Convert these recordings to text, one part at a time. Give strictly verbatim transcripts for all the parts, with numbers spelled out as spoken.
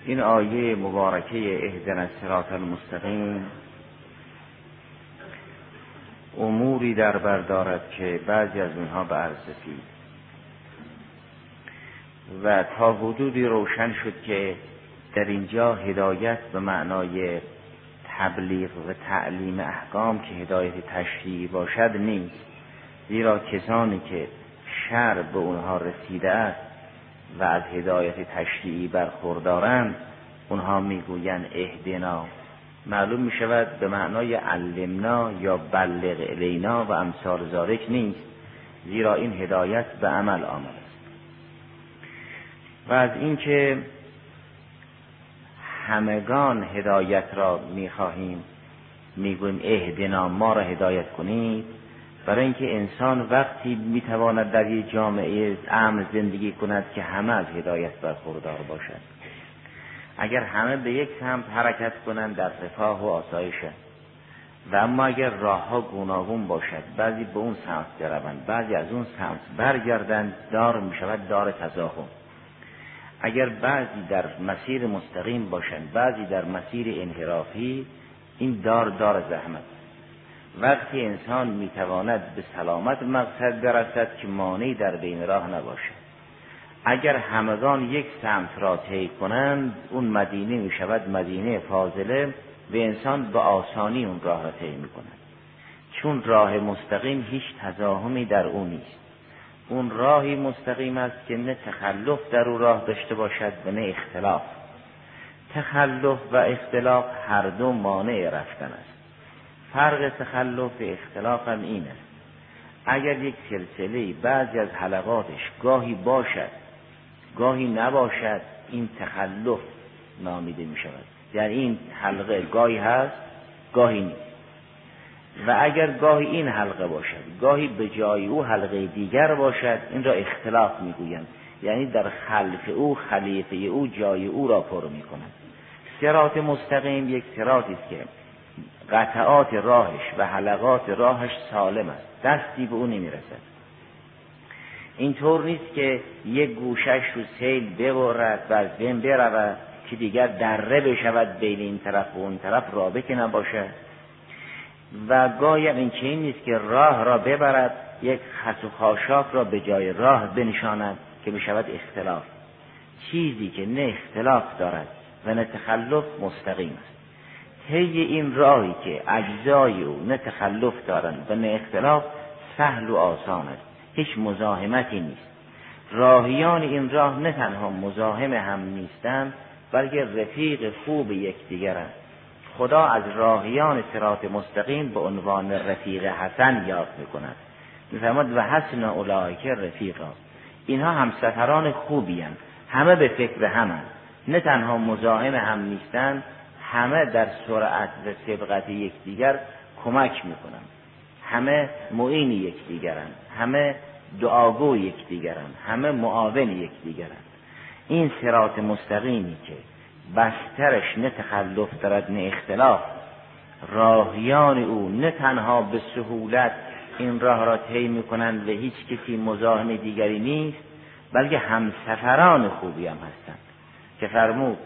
این آیه مبارکه اهدنا الصراط المستقیم اموری در بر دارد که بعضی از اونها به عرض رسید و تا حدودی روشن شد که در اینجا هدایت به معنای تبلیغ و تعلیم احکام که هدایت تشریعی باشد نیست، زیرا کسانی که شرع به اونها رسیده است و از هدایت تشریعی برخوردارند اونها میگویند اهدنا، معلوم می شود به معنای علمنا یا بلغ الینا و امثال ذالک نیست، زیرا این هدایت به عمل آمده است. و از اینکه همگان هدایت را میخواهیم میگوییم اهدنا، ما را هدایت کنید، برای اینکه انسان وقتی میتواند در یک جامعه امن زندگی کند که همه از هدایت برخوردار باشد. اگر همه به یک سمت حرکت کنند در رفاه و آسایش، و اما اگر راه ها گوناگون باشد، بعضی به اون سمت بروند بعضی از اون سمت برگردند، دار می شود دار تزاحم. اگر بعضی در مسیر مستقیم باشند بعضی در مسیر انحرافی، این دار دار زحمت. وقتی انسان می تواند به سلامت مقصد برسد که مانعی در بین راه نباشد. اگر همگان یک سمت را طی کنند اون مدینه می شود مدینه فاضله و انسان به آسانی اون راه را طی می کند، چون راه مستقیم هیچ تزاحمی در اون نیست. اون راهی مستقیم است که نه تخلف در اون راه داشته باشد و نه اختلاف. تخلف و اختلاف هر دو مانع رفتن است. فرق تخلف و اختلاف هم این است: اگر یک سلسله بعضی از حلقاتش گاهی باشد گاهی نباشد، این تخلف نامیده می شود. یعنی این حلقه گاهی هست گاهی نیست. و اگر گاهی این حلقه باشد گاهی به جای او حلقه دیگر باشد، این را اختلاف می گویند. یعنی در خلف او خلیفه او جای او را پر می کند. صراط مستقیم یک صراطی است که قطعات راهش و حلقات راهش سالم است، دستی به او نمی رسد. اینطور نیست که یک گوشش رو سیل ببرد و از بین برود که دیگر دره بشود بین این طرف و اون طرف، رابطه نباشد. و گاهی این چنین نیست که راه را ببرد یک خس و خاشاک را به جای راه بنشاند که بشود اختلاف. چیزی که نه اختلاف دارد و نه تخلف مستقیم است. طی این راهی که اجزای او نه تخلف دارند و نه اختلاف سهل و آسان است، هیچ مزاحمتی نیست. راهیان این راه نه تنها مزاحم هم نیستند بلکه رفیق خوب یکدیگرند. خدا از راهیان صراط مستقیم به عنوان رفیق حسن یاد می‌کند. می‌فرماید و حسن اولئک رفیقا، اینها همسفران خوبی هستند، همه به فکر همند، نه تنها مزاحم هم نیستند، همه در سرعت و سبقت یکدیگر کمک می‌کنند، همه معین یکدیگرند، همه دعاگو یکدیگرند، همه معاون یکدیگرند. این صراط مستقیمی که بسترش نه تخلف دارد نه اختلاف، راهیان او نه تنها به سهولت این راه را طی می‌کنند و هیچ کسی مزاحم دیگری نیست، بلکه همسفران خوبی هم هستند که فرمود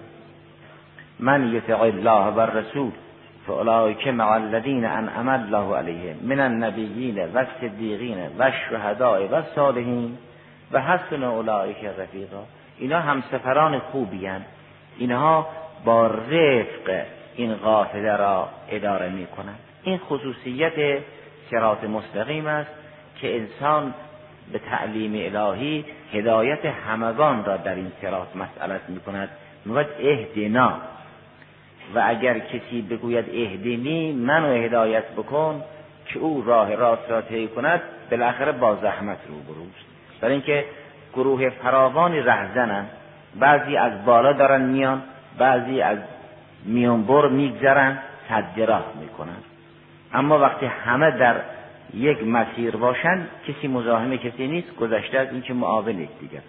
من یطع الله و الرسول فاولئک مع الذین انعم الله علیهم من النبیین و الصدیقین و الشهداء و الصالحین و حسن اولئک رفیقا. اینا همسفران خوبی هستند، اینها با رفق این قافله را اداره می کنند. این خصوصیت صراط مستقیم است که انسان به تعلیم الهی هدایت همگان را در این صراط مسئلت می کند. میگوید اهدنا، و اگر کسی بگوید اهدنی، منو هدایت بکن که او راه راست را طی کند، بالاخره با زحمت روبروست. برای اینکه گروه فراوانی رهزنند، بعضی از بالا دارن میان، بعضی از میانبر میگذرن، سد راه میکنن. اما وقتی همه در یک مسیر باشن کسی مزاحم کسی نیست، گذشته از این که معاون یکدیگر.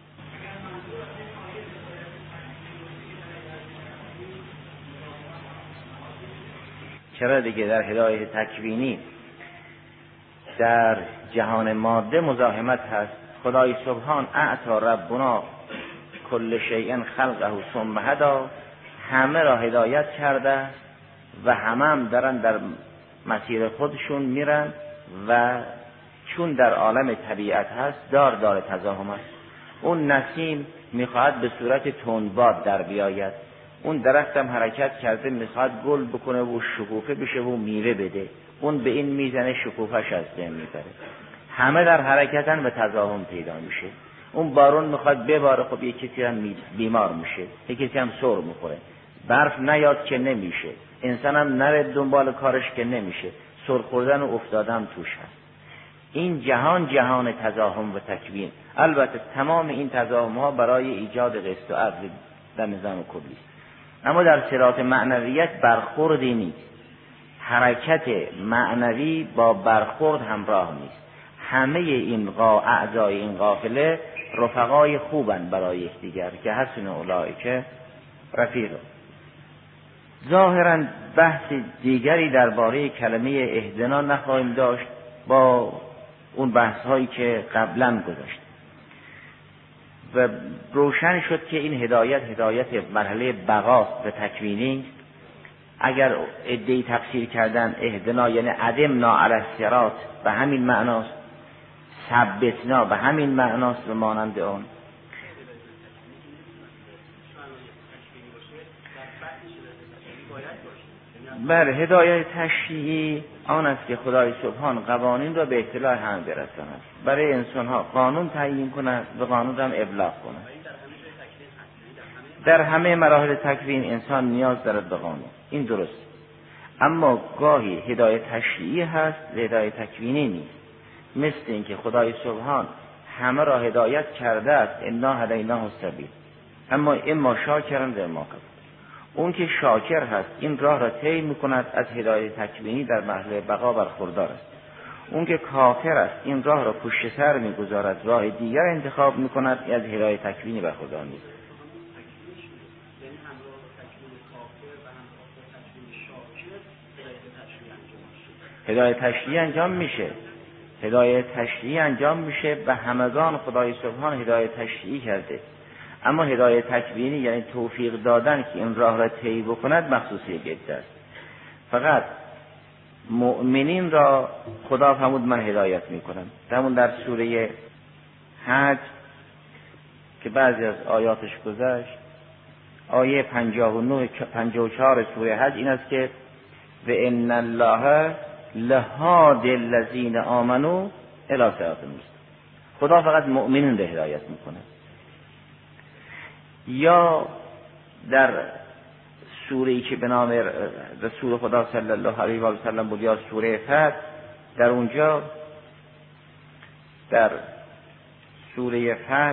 چرا دیگه در هدایت تکوینی در جهان ماده مزاحمت هست. خدای سبحان اعطا ربنا کل شیء خلقه ثم هدی، همه را هدایت کرده و همه هم دارن در مسیر خودشون میرن و چون در عالم طبیعت هست دار دار تزاحم است. اون نسیم میخواهد به صورت تندباد در بیاید، اون درخت هم حرکت کرده میخواهد گل بکنه و شکوفه بشه و میوه بده، اون به این میزنه شکوفهش از بین میبره. همه در حرکتن و تزاحم پیدا میشه. اون بارون میخواد بباره، خب یک کسی هم بیمار میشه، یک کسی هم سر میخوره. برف نیاد که نمیشه، انسان هم نره دنبال کارش که نمیشه، سر خوردن و افتادن توش هست. این جهان جهان تزاحم و تکوین. البته تمام این تزاحم ها برای ایجاد قسط و عدل در نظام کلی است، اما در صراط معنویت برخوردی نیست. حرکت معنوی با برخورد همراه نیست. همه این قا اعضای این قافله رفقای خوبن برای یکدیگر که حسن اولئک رفیق. ظاهرا بحث دیگری درباره کلمه اهدنا نخواهیم داشت با اون بحث هایی که قبلا گذاشت و روشن شد که این هدایت هدایت مرحله بقاست و تکوینی. اگر ادعی تفسیر کردن اهدنا یعنی عدمنا علی الصراط به همین معناست، ثبتنا به همین معناست و مانند آن. بله، هدایت تشریعی آن است که خدای سبحان قوانین را به اطلاع همه برساند، برای انسان ها قانون تعیین کند و قانون هم ابلاغ کند. در همه مراحل تکوین انسان نیاز دارد به قانون، این درست، اما گاهی هدایت تشریعی هست و هدایت تکوینی نیست. مثل اینکه خدای سبحان همه را هدایت کرده است، انا هدیناه السبیل، اما اما شاکرا و اما کفور. اون که شاکر هست این راه را طی میکند، از هدایت تکوینی در مرحله بقا برخوردار است. اون که کافر است این راه را پشت سر میگذارد، راه دیگر انتخاب میکند، از هدایت تکوینی برخوردار نیست. هدایت تشریعی انجام میشه، هدایت تشریعی انجام میشه به همگان خدای سبحان هدایت تشریعی کرده، اما هدایت تکوینی یعنی توفیق دادن که این راه را طی بکند مخصوص یک عده است. فقط مؤمنین را خدا فرمود من هدایت میکنم. همون در سوره حج که بعضی از آیاتش گذشت، آیه پنجاه و نه پنجاه و چهار سوره حج این است که و ان الله لهادی الذین آمنوا الی صراط مستقیم. خدا فقط مؤمنین را هدایت میکنه. یا در سوره‌ای که به نام رسول خدا صلی الله علیه و سلم بود یا سوره فتح، در اونجا در سوره فتح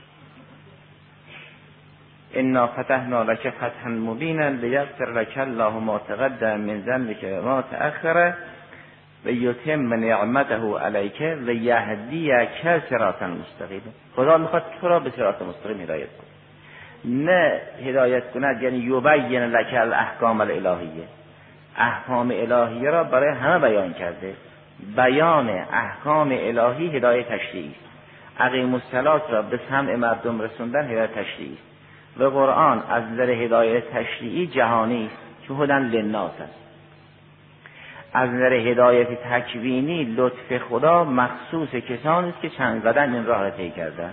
انا فتحنا لك فتحا مبینا لیغفر لك الله ما تقدم من ذنبك و ما تأخر و یتم نعمته علیک و یهدیک صراطا مستقیما. خدا میخواد تو را به صراط مستقیم هدایت کنه، نه هدایت کند یعنی یبین لک الاحکام الالهیه. احکام الهیه را برای همه بیان کرده. بیان احکام الهی هدایت تشریعی است. اقیم الصلاة را به سمع مردم رسوندن هدایت تشریعی است و قرآن از نظر هدایت تشریعی جهانی است که هدی للناس است. از نظر هدایت تکوینی لطف خدا مخصوص کسانی است که چند قدم این راه را طی کردند.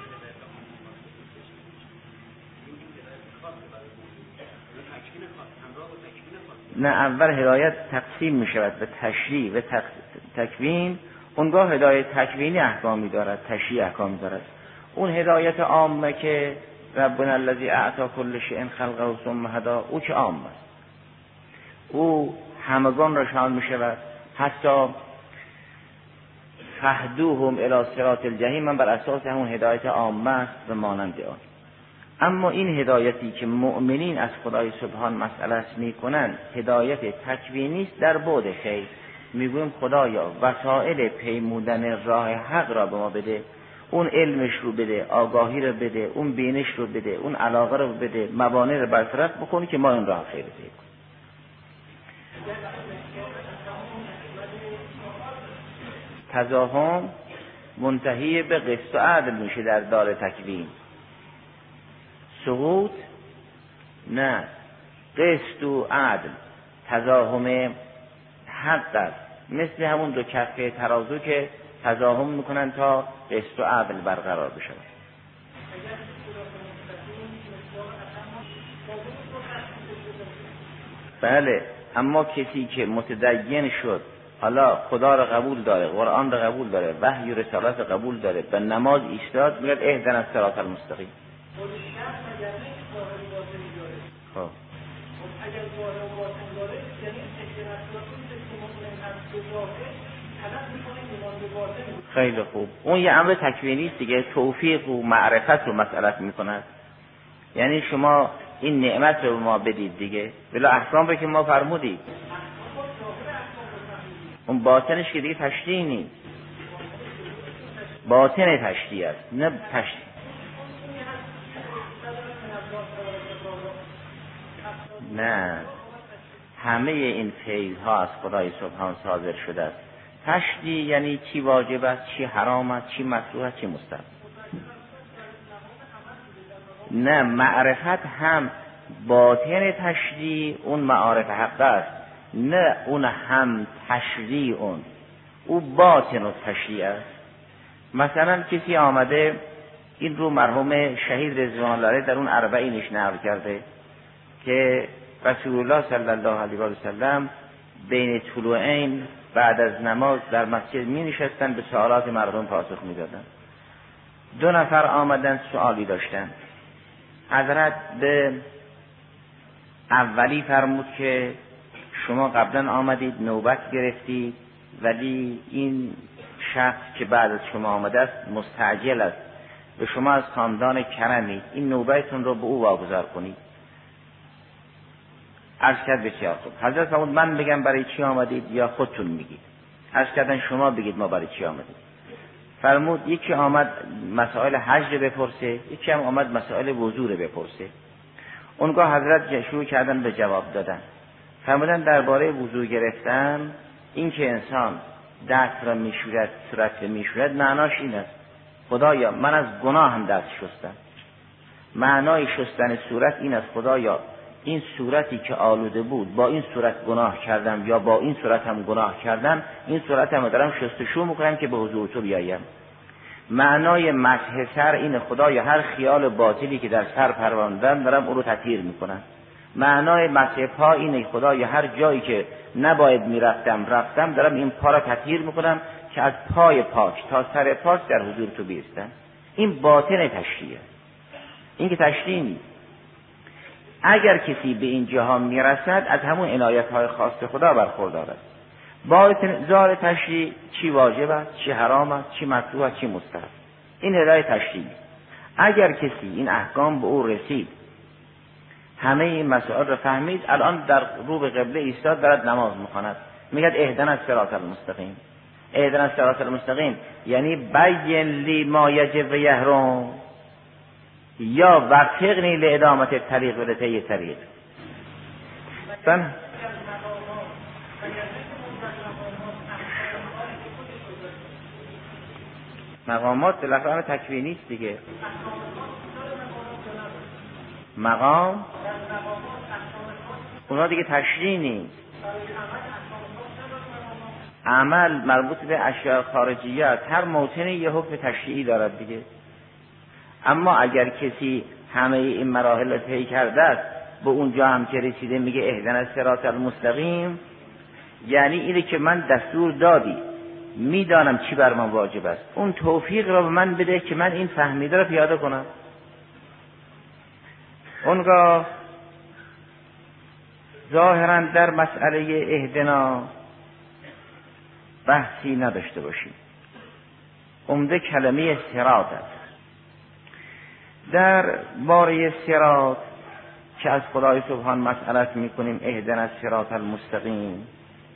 نه، اول هدایت تقسیم می شود به تشریع و تق... تکوین. اونگاه هدایت تکوینی احکامی دارد، تشریع احکامی دارد. اون هدایت عامه که ربنا الذی اعطی کل شیء خلقه ثم هدی، او که عام است، او همگان را شامل می شود. حتی فهدوهم الی صراط الجحیم من بر اساس همون هدایت عامه است و مانند آن. اما این هدایتی که مؤمنین از خدای سبحان مسئله میکنن هدایت تکوینی است در بعد خیر. میگویم خدایا وسایل پیمودن راه حق را به ما بده، اون علمش رو بده، آگاهی رو بده، اون بینش رو بده، اون علاقه رو بده، موانع رو برطرف بکنی که ما این راه خیر پیدا کنیم. تزاحم منتهی به قسط و عدل میشه در دار تکوین. سقوط نه، قسط و عدل تزاحم حق است، مثل همون دو کفه ترازو که تزاحم میکنن تا قسط و عدل برقرار بشه. بله، اما کسی که متدین شد، حالا خدا را قبول داره، قرآن را قبول داره، وحی و رسالت را قبول داره، به نماز ایستاد، میگه اهدنا الصراط المستقیم. خب اگر ظاهر و باطن داره، یعنی اهدنا الصراط المستقیم. خیلی خوب. اون یه امر تکوینی است دیگه، توفیق و معرفت رو مسئلت میکند. یعنی شما این نعمت رو ما بدید دیگه، بلا احکام رو که ما فرمودید، اون باطنش که دیگه تشریع نیست، باطن تشریع است نه تشریع. نه، همه این فیض‌ها از خدای سبحان صادر شده است. تشریع یعنی چی واجب است، چی حرام است، چی مکروه است، چی مستحب. نه، معرفت هم باطن تشریع اون معارف حق است، نه اون هم تشریع اون او باطن و تشریع است. مثلا کسی آمده این رو مرحوم شهید رضوان الله علیه در اون اربعینش نقل کرده که رسول الله صلی الله علیه و سلم بین طلوعین بعد از نماز در مسجد می نشستن، به سوالات مردم پاسخ می دادن. دو نفر آمدن سوالی داشتن. حضرت به اولی فرمود که شما قبلا آمدید نوبت گرفتید، ولی این شخص که بعد از شما آمده است مستعجل است، به شما از خاندان کرمید، این نوبتتون رو به او واگذار کنید. عرض کرد بسیار خوب. حضرت فرمود من بگم برای چی آمدید یا خودتون میگید؟ عرض کردن شما بگید ما برای چی آمدید. فرمود یکی آمد مسائل حج بپرسه، یکی هم آمد مسائل وضو بپرسه. اونگاه حضرت شروع کردن به جواب دادن. فرمودن درباره وضو گرفتن، این که انسان دست را میشورد، صورت را میشورد، معناش این است خدایا من از گناه هم دست شستم. معنای شستن صورت این است خدایا این صورتی که آلوده بود با این صورت گناه کردم یا با این صورت هم گناه کردم، این صورت هم دارم شستشو میکنم که به حضور تو بیایم. معنای مسح سر این خدایا هر خیال باطلی که در سر پروراندم دارم او رو تطهیر میکنم. معنای مسح پا اینه خدایا هر جایی که نباید میرفتم رفتم دارم این پا را تطهیر میکنم که از پای پاک تا سر پاک در حضور تو بیستم. این باطن تشریعه، این که تشریع نیست. اگر کسی به این جهان میرسد از همون عنایت‌های خاص خدا برخوردار است. باطن ظاهر تشریع چی واجب است، چی حرام است، چی مکروه است، چی مستحب، این هدایت تشریع. اگر کسی این احکام به او رسید، همه این مسائل را فهمید، الان در رو به قبله ایستاد دارد نماز می‌خواند، میگه اهدنا الصراط المستقیم. اهدنا الصراط المستقیم یعنی بین لی ما یجب و یحرم، یا وفقنی لادامت الطریق و لطی طریق. مثلا مقامات بالاخره تکوینی است دیگه. مقام اونا دیگه تشریع نیست. عمل مربوط به اشیاء خارجیه است، هر موطنی یه حکم تشریعی دارد دیگه. اما اگر کسی همه این مراحل را طی کرده است، به اونجا هم که رسیده میگه اهدنا الصراط المستقیم، یعنی اینه که من دستور دادی، میدانم چی بر من واجب است، اون توفیق را به من بده که من این فهمیده را پیاده کنم. اونگاه ظاهرا در مسئله اهدنا بحثی نداشته باشیم، عمده کلمه صراط است. در باره صراط که از خدای سبحان مسئلت میکنیم اهدنا الصراط المستقیم،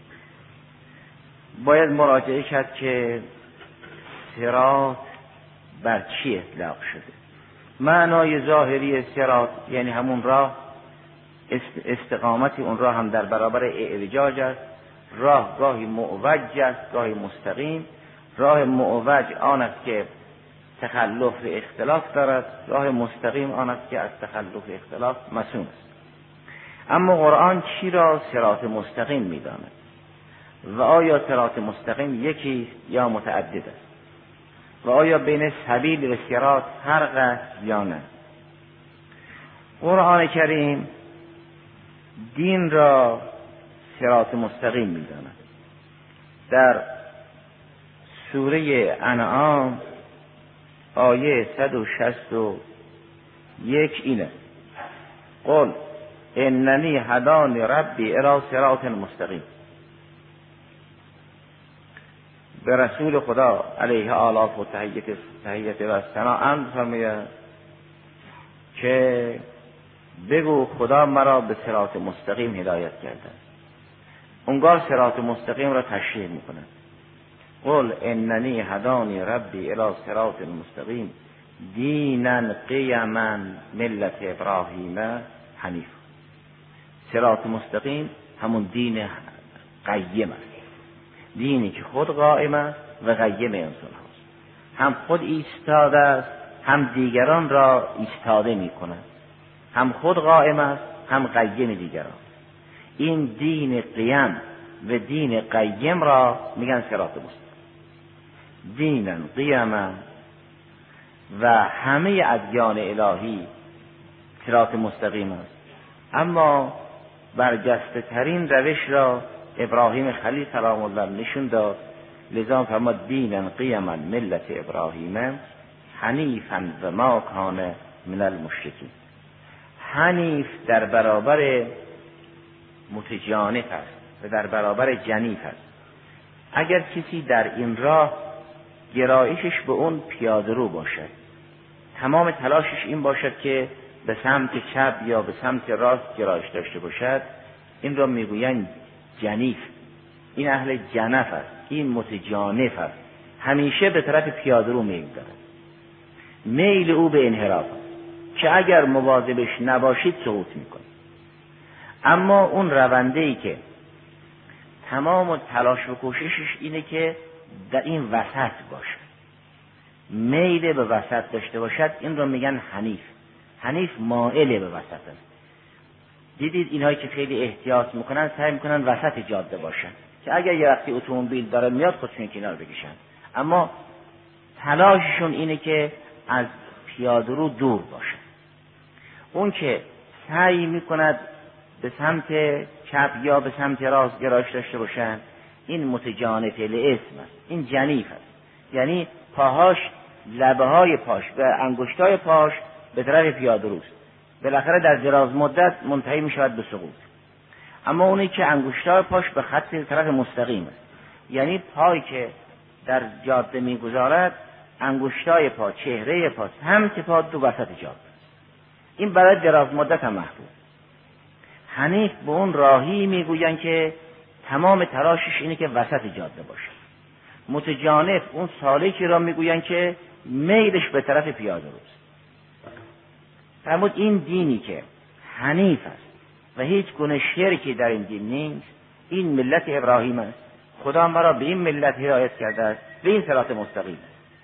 باید مراجعه کرد که صراط بر چی اطلاق شده. معنای ظاهری صراط یعنی همون راه، استقامتی اون راه هم در برابر اعوجاج است. راه گاهی معوج است گاهی مستقیم. راه معوج آن است که تخلف اختلاف دارد، راه مستقیم آن است که از تخلف اختلاف مسون است. اما قرآن چی را صراط مستقیم می‌داند و آیا صراط مستقیم یکی یا متعدد است و آیا بین سبیل و صراط فرق است یا نه؟ قرآن کریم دین را صراط مستقیم می‌داند. در سوره انعام آیه صد و شصت و یک اینه: قل اننی هدانی ربی الی صراط مستقیم. به رسول خدا علیه آلاف و تحیت تحیت و ثنا امر فرماید که بگو خدا مرا به صراط مستقیم هدایت کرده. اونگاه صراط مستقیم را تشریح میکنه: قل اننی هدانی ربی الی صراط مستقیم دینا قیما ملت ابراهیم حنیف. صراط مستقیم همون دین قیم است، دینی که خود قائم است و قیم انسان هاست، هم خود ایستاده است هم دیگران را ایستاده می کند، هم خود قائم است هم قیم دیگران. این دین قیم و دین قیم را میگن صراط مستقیم. دینا قیما و همه ادیان الهی صراط مستقیم است، اما برجسته ترین روش را ابراهیم خلیل سلام الله نشون داد. لذا فرمود دینا قیما ملت ابراهیم حنیفا و ما کان من المشرکین. حنیف در برابر متجانف است و در برابر جنیف است. اگر کسی در این راه گرایشش به اون پیاده رو باشد، تمام تلاشش این باشد که به سمت چپ یا به سمت راست گرایش داشته باشد، این را میگویند جنیف. این اهل جنف است، این متجانف است، همیشه به طرف پیاده رو میل دارد. میل او به انحراف است که اگر مواظبش نباشید سقوط میکنه. اما اون رونده‌ای که تمام تلاش و کوششش اینه که در این وسط باشه، میل به وسط داشته باشد، این رو میگن حنیف. حنیف مائل به وسط است. دیدید اینهایی که خیلی احتیاط میکنن سعی میکنن وسط جاده باشن که اگر یه وقتی اتومبیل داره میاد خودشون کنار بکشن، اما تلاششون اینه که از پیاده رو دور باشن. اون که سعی میکند به سمت چپ یا به سمت راست گرایش داشته باشن، این متجانف الاسم است، این جنیف است. یعنی پاهاش، لبه های پاش و انگشتای پاش به طرف پیاده روست، بالاخره در دراز مدت منتهی می شود به سقوط. اما اونی که انگشتای پاش به خط طرف مستقیم است، یعنی پای که در جاده می گذارد، انگشتای پا، چهره پا، سمت پا دو وسط جاده، این برای دراز مدت هم محفوظ. حنیف به اون راهی میگوین که تمام تلاشش اینه که وسط جاده باشه. متجانف اون سالکی را میگوین که میلش به طرف پیاده روست. فرمود این دینی که حنیف است و هیچ گونه شرکی در این دین نیست، این ملت ابراهیم است. خدا مرا به این ملت هدایت کرده است، به این صراط مستقیم.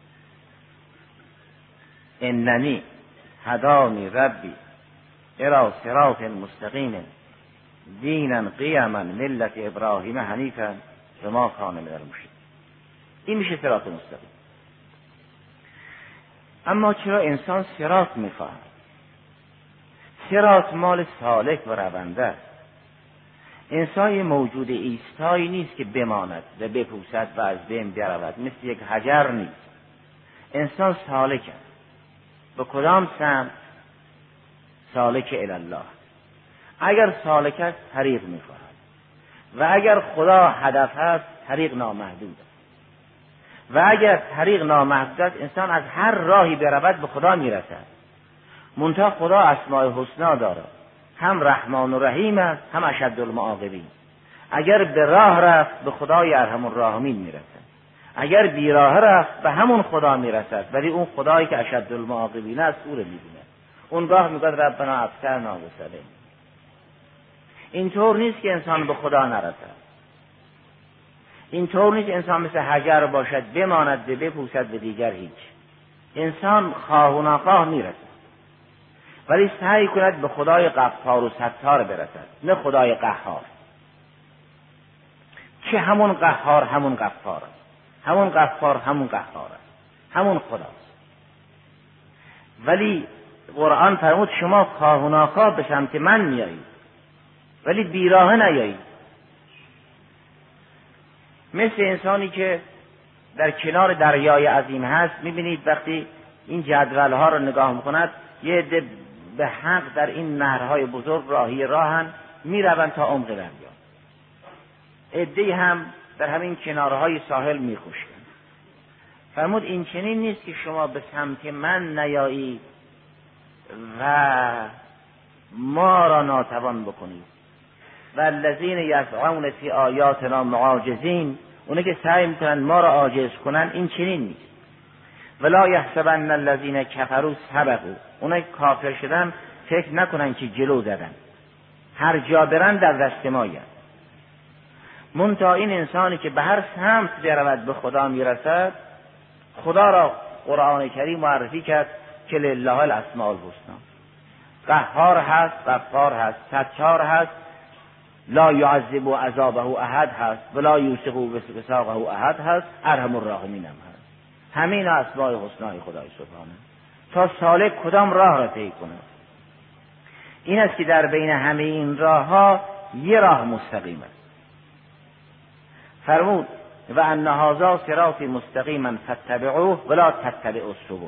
اننی هدانی ربی الی صراط مستقیم دینا قیما ملت ابراهیم حنیفا و ما کان من المشرکین. این میشه صراط مستقیم. اما چرا انسان صراط میخواهد؟ صراط مال سالک و رونده است. انسان موجود ایستایی نیست که بماند و بپوسد و از بین برود، مثل یک حجر نیست. انسان سالک است. به کدام سمت؟ سالک الی الله. اگر سالک است طریق میخواهد و اگر خدا هدف است طریق نامحدود است. و اگر طریق نامحدود است انسان از هر راهی برود به خدا میرسد. منتها خدا اسماء الحسنا دارد، هم رحمان و رحیم است هم اشد المعاقبین. اگر به راه رفت به خدای ارحم الراحمین میرسد، اگر بی راه رفت به همون خدا میرسد، ولی اون خدایی که اشد المعاقبین است او رو میبینه. اونگاه میگه ربنا ابصرنا وسلم. اینطور نیست که انسان به خدا نرسد. اینطور نیست انسان مثل حجر باشد بماند و بپوسد به دیگر هیچ. انسان خواه و ناخواه میرسد، ولی سعی کند به خدای غفار و ستار برسد، نه خدای قهار که همون قهار همون غفار است، همون غفار همون قهار است، همون خداست. ولی قرآن فرمود شما خواه و ناخواه به سمت من میایید، ولی بیراه نیایید. مثل انسانی که در کنار دریای عظیم هست، میبینید وقتی این جدول ها رو نگاه میکند یه عده به حق در این نهرهای بزرگ راهی راهن، میروند تا عمق دریا، عده هم در همین کنارهای ساحل میخوشند. فرمود این چنین نیست که شما به سمت من نیایید و ما را ناتوان بکنید. و الذین یسعون فی آیاتنا معاجزین، اونه که سعی میکنن ما را عاجز کنن، این چنین نیست. ولا یحسبن الذین کفروا سبقوا، اونه که کافر شدن فکر نکنن که جلو زدن، هر جا برن در دست ماین. منتها این انسانی که به هر سمت برود به خدا میرسد، خدا را قرآن کریم معرفی کرد که لله الاسماء الحسنی، قهار هست، غفار هست، ستار هست، لا یعذب عذابه احد هست، ولا یوثق وثاقه احد هست، ارحم الراحمین هم هست. همین اسماء حسنای خدای سبحانه. تا سالک کدام راه را طی کنه؟ این است که در بین همه این راه ها یه راه مستقیم است. فرمود و ان هذا صراط مستقیما فاتبعوه ولا تتبعوا السبل.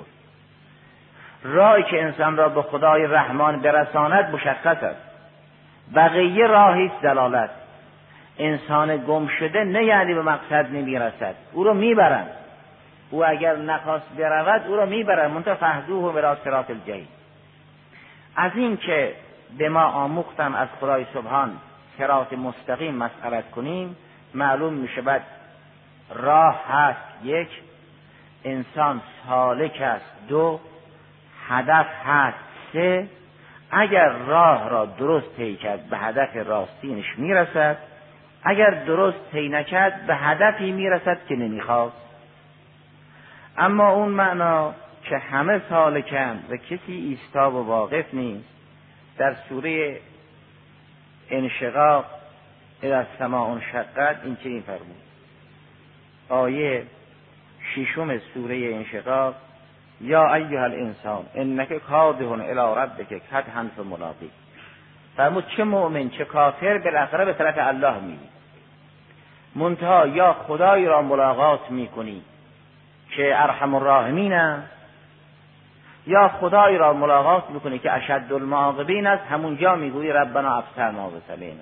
راهی که انسان را به خدای رحمان برساند مشخص است، بقیه راهی است دلالت. انسان گم شده نه یعنی به مقصد نمیرسد، او رو میبرند. او اگر نخواست برود او رو میبرند، منتها فهدوه الی صراط الجحیم. از این که به ما آموختم از خدای سبحان صراط مستقیم مسئلت کنیم، معلوم میشه بعد راه هست یک، انسان سالک است دو، هدف هست سه. اگر راه را درست طی کرد به هدف راستینش میرسد، اگر درست طی نکرد به هدفی میرسد که نمیخواست. اما اون معنا که همه سالکن و کسی ایستا و واقف نیست، در سوره انشقاق اذا السماء انشقت این چنین فرمود، آیه ششم سوره انشقاق، یا ایها الانسان انک کادح الی ربک کدحا فملاقیه. فرمود چه مؤمن چه کافر بالاخره به طرف الله میری، منتها یا خدای را ملاقات میکنی که ارحم الراحمین است، یا خدای را ملاقات میکنی که اشد المعاقبین است، همونجا میگویی ربنا ابصرنا و سمعنا.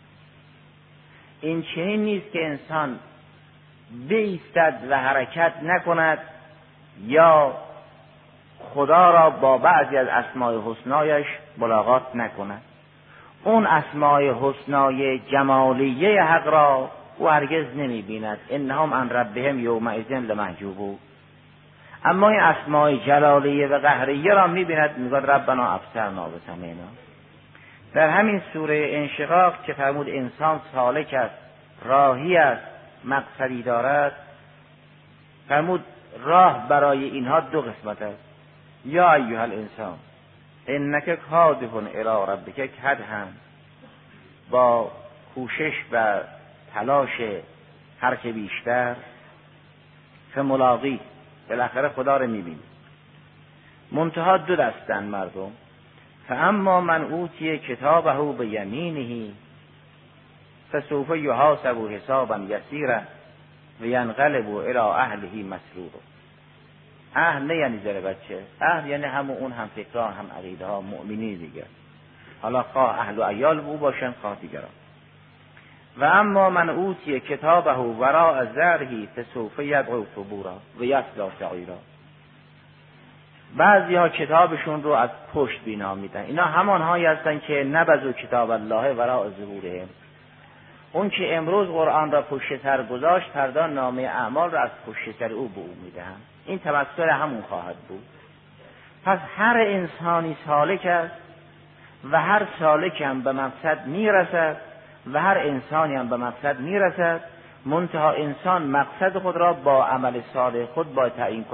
این چنین نیست که انسان بایستد و حرکت نکند یا خدا را با بعضی از اسماء حسنایش ملاقات نکند. اون اسماء حسنای جمالیه حق را او هرگز نمی بیند، انهم عن ربهم یومئذ لمحجوبون. اما این اسماء جلالیه و قهریه را می بیند، می گوید ربنا ابصرنا و سمعنا. در همین سوره انشقاق که فرمود انسان سالک است، راهی است، مقصدی دارد، فرمود راه برای اینها دو قسمت است. یا ایها الانسان انک کادح الی ربک کدحا، با کوشش و تلاش هر که بیشتر، فملاقی، بالاخره خدا رو میبینی. منتها دو دستن مردم، فاما من اوتی کتابه بیمینه فسوف یحاسب حسابا یسیرا و ینقلب الی اهله مسرورا. اهل نه یعنی زر بچه، اهل یعنی هم اون هم فکران هم عقیده ها مؤمنی دیگر، حالا خواه اهل و عیال او باشن خواه دیگران. و اما من اوتی کتابه وراء ظهره فسوف یدعو ثبورا و یصلی سعیرا. بعضی ها کتابشون رو از پشت بینا میدن، اینا همان هایی هستن که نبذوا کتاب الله وراء ظهورهم. اون که امروز قرآن را پشت سر گذاشت، فردا نامه اعمال را از پشت سر او به او میدهند. این تمثل همون خواهد بود. پس هر انسانی سالک است و هر سالک هم به مقصد میرسد و هر انسانی هم به مقصد میرسد، منتها انسان مقصد خود را با عمل صالح خود باید تعیین کند.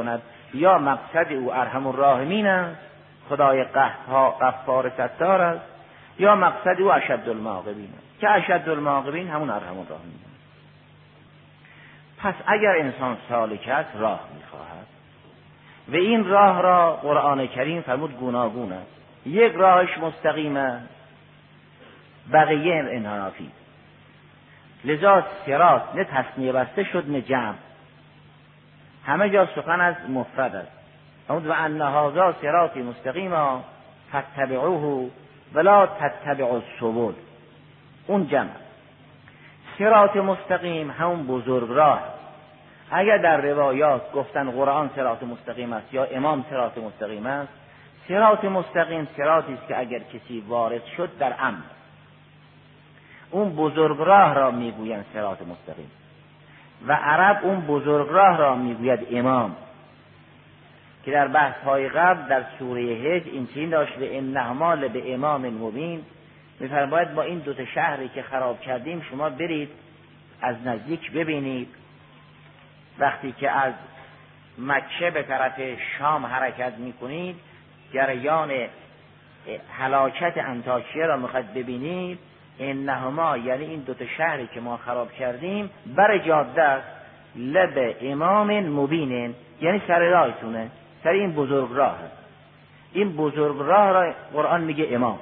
یا مقصد او ارحم الراحمین است، خدای غفار ستار است، یا مقصد او اشد المعاقبین است که اشد المعاقبین همون ارحم الراحمین است. پس اگر انسان سالک است راه میخواهد و این راه را قرآن کریم فرمود گوناگون است. یک راهش مستقیمه، بقیه انحرافی. لذا صراط نه تثنیه بسته شد نه جمع، همه جا سخن از مفرد است. فرمود و ان هذا صراطی مستقیما فاتبعوه ولا تتبعوا السبل، اون جمع. صراط مستقیم همون بزرگ راه. اگر در روایات گفتن قرآن صراط مستقیم است یا امام صراط مستقیم است، صراط مستقیم صراطی است که اگر کسی وارد شد در امن، اون بزرگ راه را میگویند صراط مستقیم. و عرب اون بزرگ راه را میگوید امام، که در بحث های قبل در سوره حج این چنین داشت: انهما به امام مبین، میفرماید با این دو تا شهری که خراب کردیم شما برید از نزدیک ببینید. وقتی که از مکه به طرف شام حرکت میکنید، جریان هلاکت انطاکیه را میخواید ببینید، انهما یعنی این دو تا شهری که ما خراب کردیم بر جاده است، لب امام مبین یعنی سر راهتونه، سر این بزرگ راه هست. این بزرگ راه را قرآن میگه امام.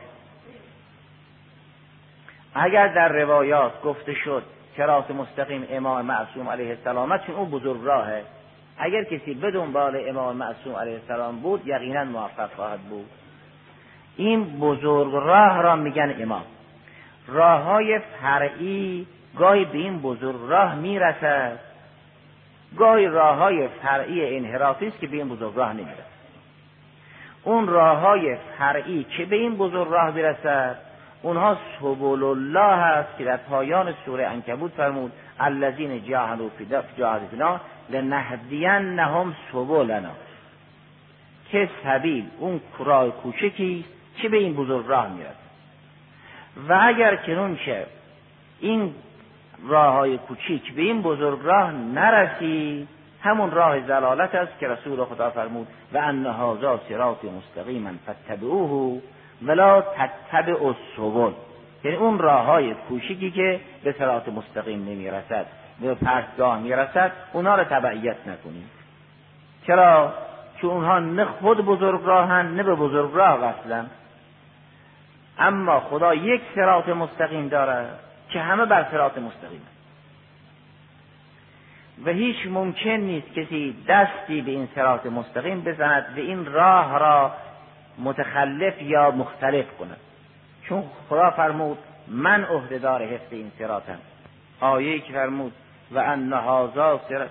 اگر در روایات گفته شد صراط مستقیم امام معصوم علیه السلام، چون اون بزرگ راهه، اگر کسی به دنبال امام معصوم علیه السلام بود یقینا موفق خواهد بود. این بزرگ راه را میگن امام. راههای فرعی گاهی به این بزرگ راه میرسد، گاهی راههای فرعی انحرافی است که به این بزرگ راه نمیرسد. اون راههای فرعی که به این بزرگ راه برسد اونها سبل الله است که در پایان سوره عنکبوت فرمود الذین جاهدوا فینا لنهدینهم سبلنا، که سبیل اون راه کوچکی است که به این بزرگ راه میرسد. و اگر کنون که این راه های کوچیک به این بزرگ راه نرسی، همون راه ضلالت است که رسول خدا فرمود و ان هذا صراط مستقیما فاتبعوه ولا تتبعوا السبل، یعنی اون راه های کوچیکی که به صراط مستقیم نمیرسد، به پرتگاه میرسد، اونها را تبعیت نکنید. چرا؟ چون اونها نه خود بزرگ راهن نه به بزرگ راه وصلن. اما خدا یک صراط مستقیم داره که همه بر صراط مستقیم و هیچ ممکن نیست کسی دستی به این صراط مستقیم بزند و این راه را متخلف یا مختلف کند، چون خدا فرمود من عهده‌دار حفظ این صراطم. آیه‌ای که فرمود و ان هذا صراط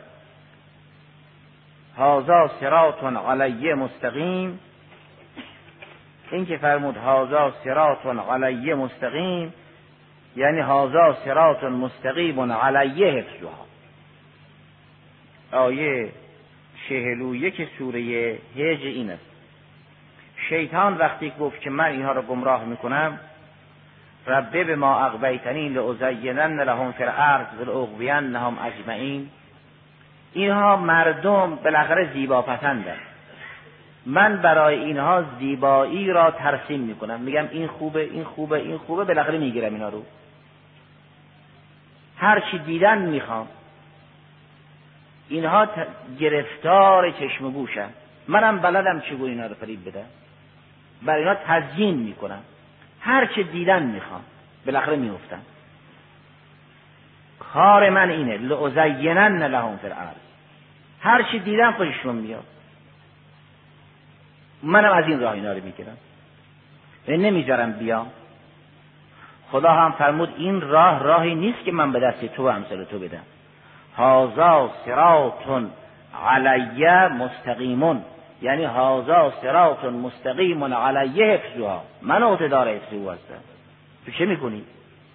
هذا صراط علی مستقیم، این که فرمود هذا صراط علی مستقیم یعنی هذا صراط مستقیم علیه حفظها. آیه چهل و یک سوره حج این است. شیطان وقتی گفت که من اینها را گمراه میکنم، رب بما اغویتنی لازینن لهم فی الارض ولاغوینهم اجمعین، اینها مردم بالاخره زیبا پسندند، من برای اینها زیبایی را ترسیم میکنم، میگم این خوبه این خوبه این خوبه، بالاخره میگیرم اینا رو، هر چی دیدن میخوام. اینها گرفتار چشم و گوشن، منم بلدم چگونه اینا رو فریب بدم، برای اینا تزیین میکنم، هر چی دیدن میخوام، بالاخره میافتم. کار من اینه لازینن لهم فی الارض، هر چی دیدن خوششون میاد، منم از این راه اینا رو میگیرم و نمیذارم بیام. خدا هم فرمود این راه راهی نیست که من به دست تو و امثال تو بدم. هذا صراط علی مستقیمون، یعنی هذا صراط مستقیم علیه حفظها، من عهده‌دار حفظ او هستم. تو چه میکنی؟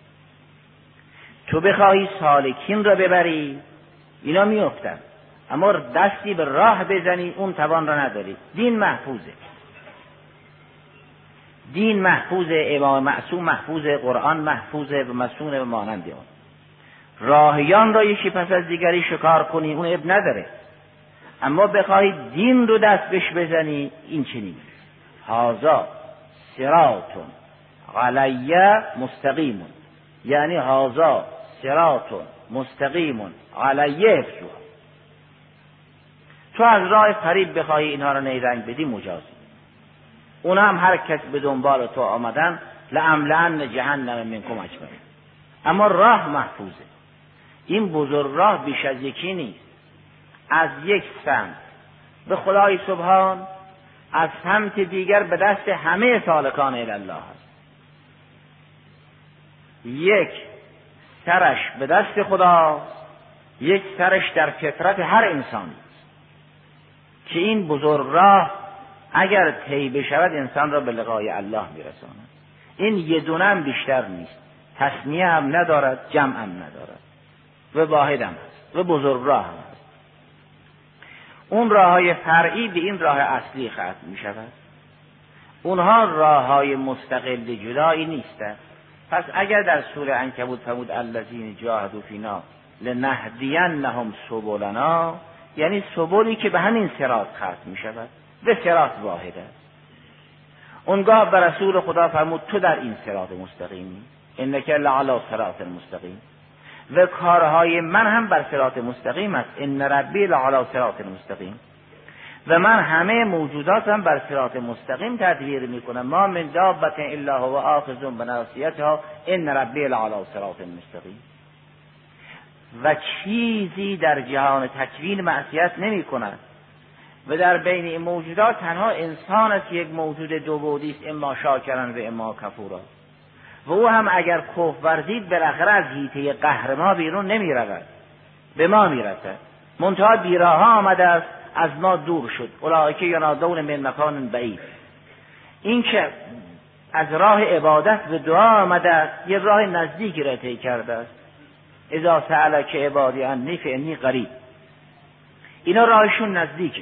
تو بخواهی سالکین را ببری اینا میافتن، اما دستی به راه بزنی اون توان را نداری. دین محفوظه، دین محفوظه، امام معصوم محفوظه، قرآن محفوظه و مسئول و مانند اون. راهیان را یکی پس از دیگری شکار کنی اون اب نداره، اما بخوای دین رو دست بش بزنی این چنین هازا صراطون علیه مستقیمون، یعنی هازا صراطون مستقیمون علیه افسوها. تو از راه فریب بخوای اینها رو نیرنگ بدی مجازی. اونا هم هر کس به دنبال تو آمدن لأملأن جهنم منکم اجمعین. اما راه محفوظه. این بزرگ راه بیش از یکی نیست. از یک سمت به خدای سبحان، از سمت دیگر به دست همه سالکان الی الله است. یک سرش به دست خدا، یک سرش در فطرت هر انسانی که این بزرگ راه اگر طی بشود انسان را به لقای الله میرساند. این یه دونه هم بیشتر نیست، تسمیه هم ندارد، جمع هم ندارد و واحد هم هست و بزرگ راه هم هست. اون راه های فرعی به این راه اصلی ختم می شود. اونها راه های مستقل جدایی نیستند. پس اگر در سوره عنکبوت فرمود الذین جاهدوا فینا لنهدینهم سبلنا، یعنی سبلی که به همین صراط ختم می شود و صراط واحد است. اونگاه به رسول خدا فرمود تو در این صراط مستقیمی، انک لعلی صراط مستقیم، و کارهای من هم بر صراط مستقیم است، ان ربی لعلی صراط مستقیم، و من همه موجوداتم بر صراط مستقیم تدبیر میکنم. ما من دابة الا هو آخذ بناصیتها ان ربی لعلی صراط مستقیم. و چیزی در جهان تکوین معصیت نمی کند و در بین این موجودات تنها انسان است یک موجود دو بعدی است، اما شاکرا و اما کفورا، و او هم اگر کفر ورزید بالاخره از حیطه قهر ما بیرون نمی رود، به ما می رسد. منتها بیراها آمده است، از ما دور شد. اولئک ینادون من مکان بعید. این که از راه عبادت و دعا آمده است، یه راه نزدیکی را طی کرده است. اذا سألک عبادی عنی فانی قریب. اینا راهشون نزدیکه،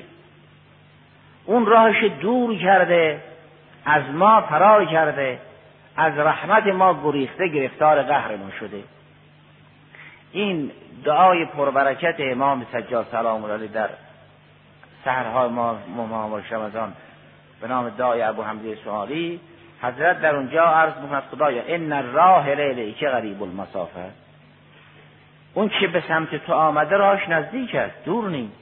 اون راهش دور کرده، از ما فرار کرده، از رحمت ما گریخته، گرفتار قهر ما شده. این دعای پربرکت امام سجاد سلام الله علیه در سحرهای ما مبارک رمضان به نام دعای ابو حمزه سوالی، حضرت در اونجا عرض می‌کند خدایا ان الراه الیک قریب المسافه، اون که به سمت تو آمده راهش نزدیک است، دور نیست.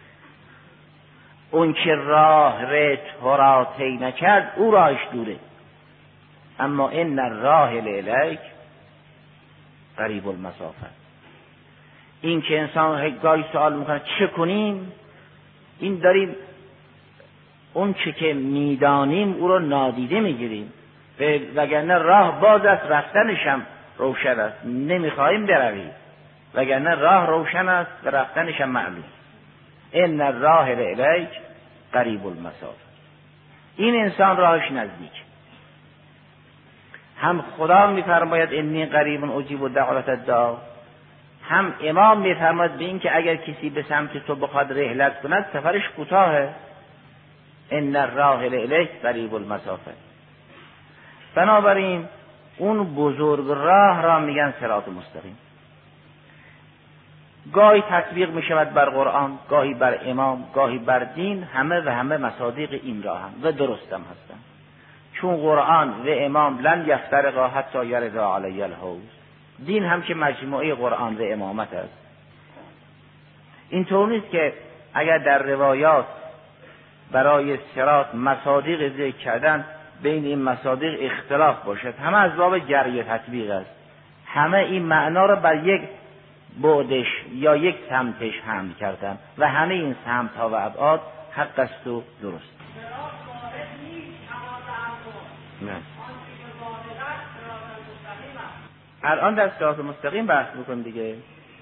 اون که راه ره تو را طی نکرد او راهش دوره. اما ان الراه الیک قریب المسافه. این که انسان گاهی سوال میکنه چه کنیم، این داریم اون چه که میدانیم او رو نادیده میگیریم، وگرنه راه باز است، رفتنشم روشن است، نمیخواهیم برویم، وگرنه راه روشن است و رفتنشم معلوم. ان الراه الیک قریب المسافه. این انسان راهش نزدیک. هم خدا میفرماید انی قریب اجیب دعوت الداع، هم امام میفرماید به این که اگر کسی به سمت تو بخواد رحلت کند سفرش کوتاهه. ان الراه الیک قریب المسافه. بنابراین اون بزرگ راه را میگن صراط مستقیم. گاهی تطبیق می شود بر قرآن، گاهی بر امام، گاهی بر دین، همه و همه مصادیق این راه هم و درست هم هستن. چون قرآن و امام لن یفترقا حتی یردا علی الحوض. دین هم که مجموعه قرآن و امامت است. اینطور نیست که اگر در روایات برای صراط مصادیق ذکر کردن بین این مصادیق اختلاف باشد، همه از باب جری تطبیق است. همه این معنا را بر یک بعدش یا یک سمتش حمل کردن و همه این سمت ها و ابعاد حق است و درست. نه. الان در صراط مستقیم بحث میکنیم دیگه.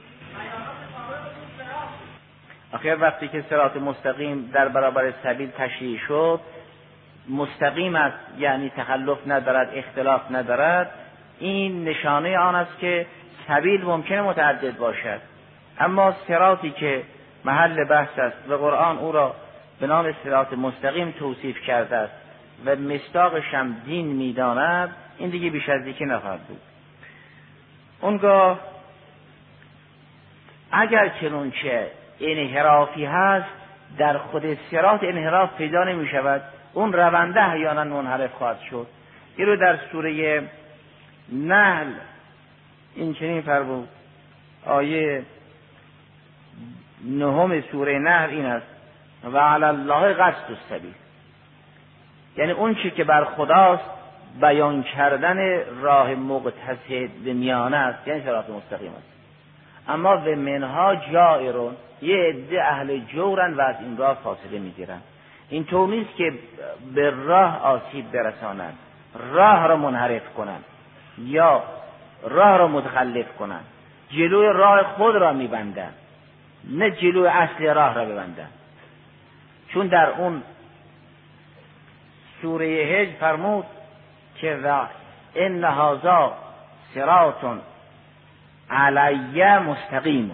آخر وقتی که صراط مستقیم در برابر سبیل تشریح شد، مستقیم است یعنی تخلف ندارد، اختلاف ندارد، این نشانه آن است که سبیل ممکنه متعدد باشد، اما صراطی که محل بحث است و قرآن او را به نام صراط مستقیم توصیف کرده است و مصداقش هم دین میداند، این دیگه بیش از یکی نخواهد بود. اونگاه اگر چنانچه انحرافی هست در خود صراط انحراف پیدا نمی شود، اون رونده احیانا منحرف خواهد شد. این رو در سوره نحل این چنین فرمود، آیه نهم سوره نحل این است و علی الله قصد السبیل، یعنی اون چی که بر خداست بیان کردن راه مقتصد به میانه است، یعنی صراط مستقیم است. اما و منها جائرون، یه عده اهل جورن و از این راه فاصله میگیرن. این طور نیست که به راه آسیب برسانند، راه را منحرف کنند یا راه را متخلف کنند، جلوی راه خود را میبندند، نه جلوی اصل راه را ببندند. چون در اون سوره هجر فرمود که و ان هذا صراط علی مستقیم،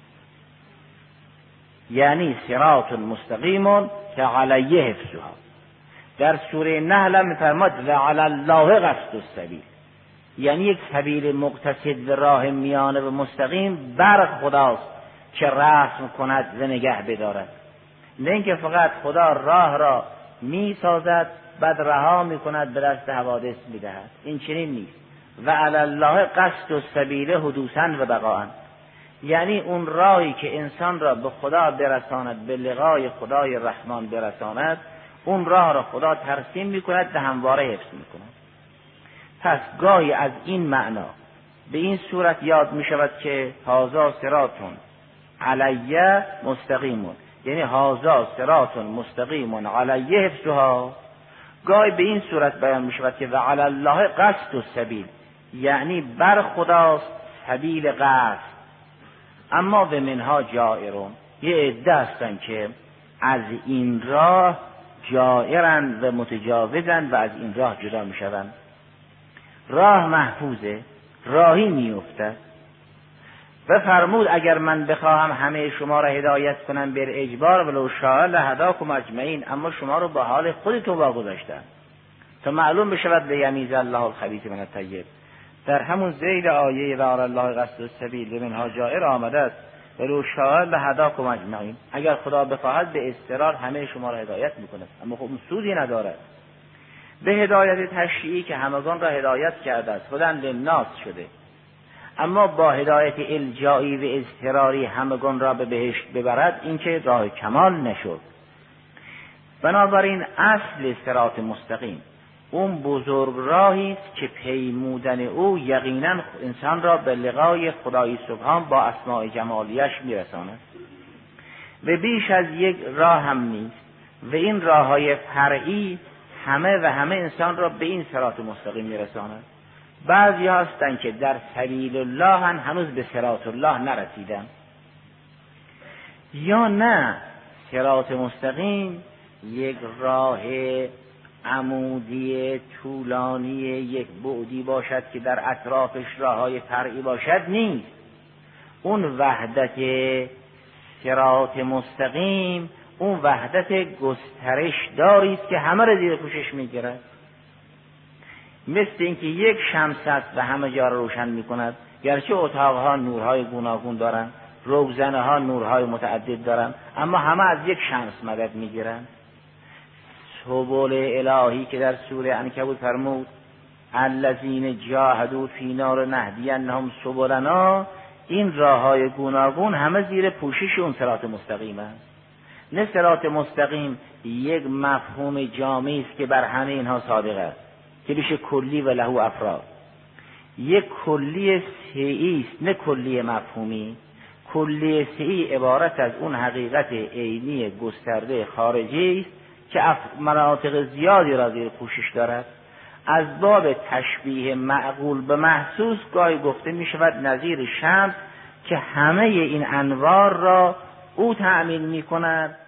یعنی صراط مستقیم که علیه حفظها. در سوره نحل میفرماد و علی الله قصد السبیل، یعنی یک سبیل مقتصد و راه میانه و مستقیم بر خداست که رسم کند و نگه بدارد، نه اینکه فقط خدا راه را می سازد بعد رها می کند به دست حوادث می دهد. این چنین نیست. و علی الله قصد السبیل حدوثا و بقاء، یعنی اون راهی که انسان را به خدا برساند، به لقای خدای رحمان برساند، اون راه را خدا ترسیم می کند و همواره حفظ می کند. پس گاهی از این معنا به این صورت یاد می شود که هذا صراط علیه مستقیم، یعنی هذا صراط مستقیم علیه حفظها. گاهی به این صورت بیان می شود که و علی الله قصد السبیل، یعنی بر خداست سبیل قصد. اما و منها جائرون، یه عده هستن که از این راه جائرن و متجاوزن و از این راه جدا می شوند. راه محفوظه، راهی می افتد. و فرمود اگر من بخواهم همه شما را هدایت کنم بر اجبار ولو شاء لهداکم اجمعین، اما شما رو با حال خودتون واگذاشتم تا معلوم بشود لیمیز الله الخبیث من الطیب. در همون ذیل آیه و علی الله قصد السبیل منها جائر آمده است ولو شاء لهداکم اجمعین، اگر خدا بخواهد به اضطرار همه شما را هدایت میکند، اما خب سودی ندارد. به هدایت تشریعی که همگان را هدایت کرده است، هدن للناس شده، اما با هدایت الجایی و اضطراری همگان را به بهشت ببرد، این که راه کمال نشد. بنابراین اصل صراط مستقیم اون بزرگ راهی است که پیمودن او یقینا انسان را به لقای خدای سبحان با اسماء جمالیش میرساند و بیش از یک راه هم نیست. و این راههای فرعی همه و همه انسان را به این صراط مستقیم میرساند. بعضی هستند که در سبیل الله هنوز به صراط الله نرسیدن، یا نه صراط مستقیم یک راه عمودی طولانی یک بعدی باشد که در اطرافش راههای فرعی باشد، نیست. اون وحدت صراط مستقیم اون وحدت گسترش داری است که همه را زیر پوشش میگیرد. مثل اینکه یک شمس است و همه جا را روشن میکند، گرچه اتاقها نورهای گوناگون دارند، روزنه ها نورهای متعدد دارند، اما همه از یک شمس مدد میگیرند. سبل الهی که در سوره عنکبوت فرمود الذین جاهدوا فینا لنهدینهم سبلنا، این راههای گوناگون همه زیر پوشش اون صراط مستقیم است. نه صراط مستقیم یک مفهوم جامعی است که بر همه اینها صادق است که بشه کلی و له افراد. یک کلی سعی است، نه کلی مفهومی. کلی سعی عبارت از اون حقیقت عینی گسترده خارجی است که مناطق زیادی را زیر پوشش دارد. از باب تشبیه معقول به محسوس گاهی گفته می شود نظیر شمس که همه این انوار را او تأمین می کند